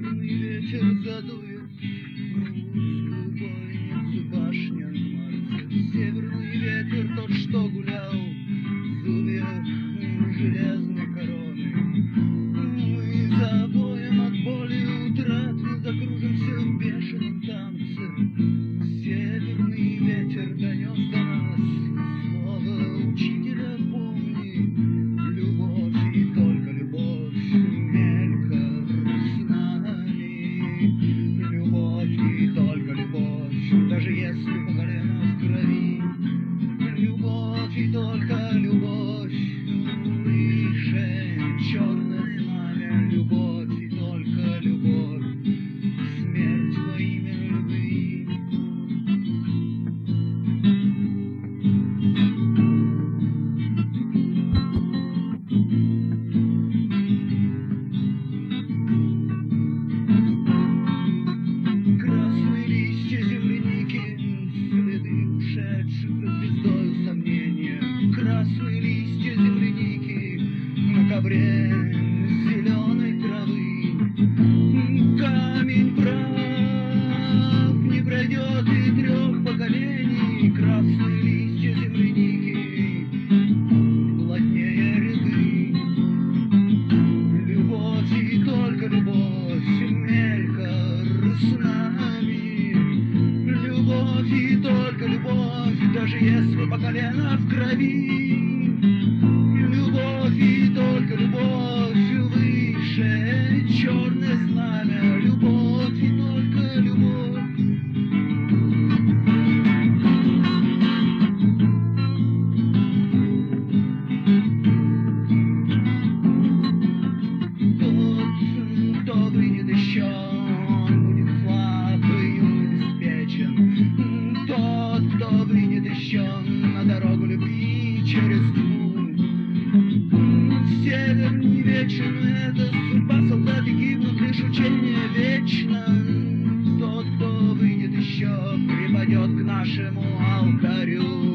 Северный ветер задует русскую бойницу башня Марса. Северный ветер тот, что гулял в зубьях железной короны. Мы за боем от боли утраты закружимся в бешеном танце. Северный ветер донес до нас слово учителя: помни, любовь и только любовь, мельком с нами. Любовь и только любовь, даже если по колено в крови. Любовь и только любовь, выше черное знамя. Любовь и только любовь, смерть во имя любви. Красные листья земляники, следы ушедших за звездою сомнения. Красные листья земляники на ковре зеленой травы. Камень прав не пройдет и 3 поколений. Красные листья земляники плотнее ряды. Любовь и только любовь, мельком с нами. Любовь и только любовь, даже если по колено в крови. Любовь и только любовь, выше черное знамя. Любовь и только любовь. Тот, кто выйдет еще, он будет слаб и обеспечен. Тот, кто выйдет еще на дорогу любви через тьму. Север не вечен, это судьба, солдаты гибнут, лишь учение вечно. Тот, кто выйдет еще, припадет к нашему алтарю.